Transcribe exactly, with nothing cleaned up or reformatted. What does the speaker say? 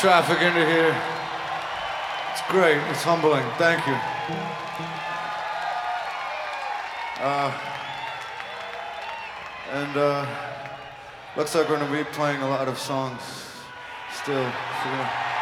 traffic into here. It's great. It's humbling. Thank you. Uh, and uh, looks like we're going to be playing a lot of songs still. So,